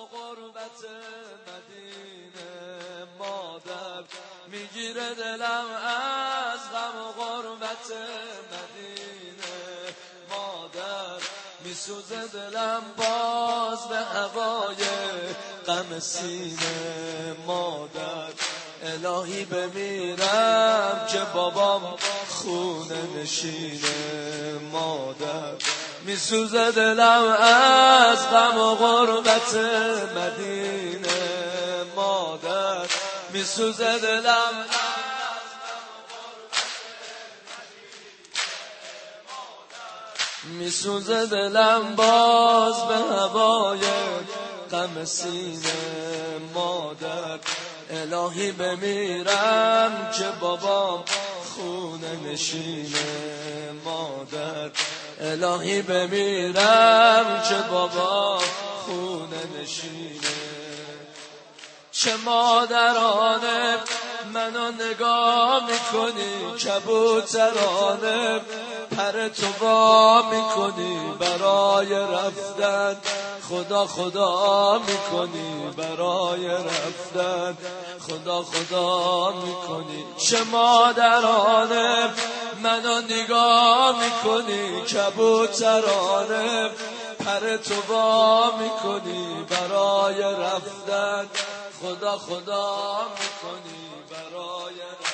غربت مدینه، مادر میگیره دلم از غم و غربت مدینه، مادر میسوزه دلم باز به هوای غم سینه، مادر الهی بمیرم که بابام خونه نشینه، مادر میسوزه دلم از غم و غربت مدینه، مادر میسوزه دلم میسوزه دلم باز به هوای غم سینه، مادر الهی بمیرم که بابام خونه نشینه، مادر الهی بمیرم که بابام خونه نشینه. چه مادرانه منو نگاه میکنی، کبوترانه پر تو وا میکنی برای رفتن، خدا خدا میکنی برای رفتن، خدا خدا میکنی. چه مادرانه منو نگاه میکنی، کبوترانه پر تو وا میکنی برای رفتن، خدا خدا میکنی برای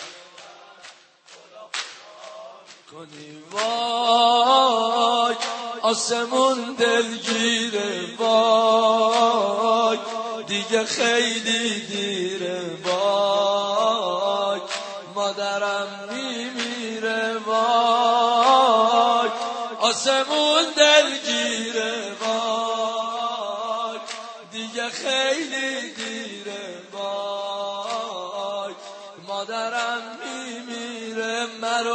کنی. وای آسمون دلگیره، وای دیگه خیلی دیره، وای مادرم میمیره، وای آسمون دلگیره، وای دیگه خیلی دیره، وای مادرم میمیره.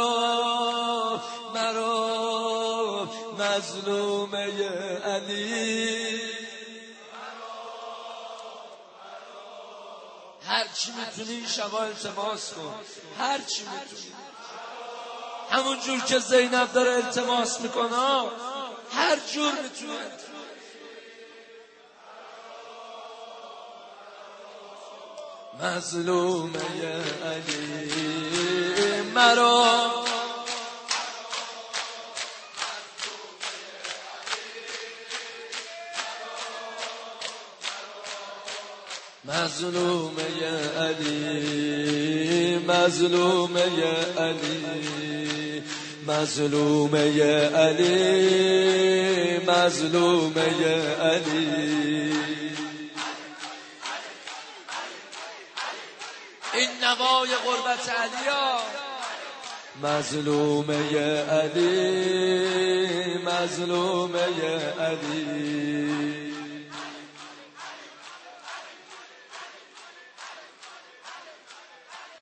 مرو مظلومه علی، هر چی میتونی شبا التماس کن، هر چی میتونی، همون جور که زینب داره التماس میکنه، هر جور میتونی. مظلومه علی مرو، مظلومه علی، مظلومه علی، مظلومه علی، مظلومه علی. این نوای غربت علیا. مظلومه علی، مظلومه علی.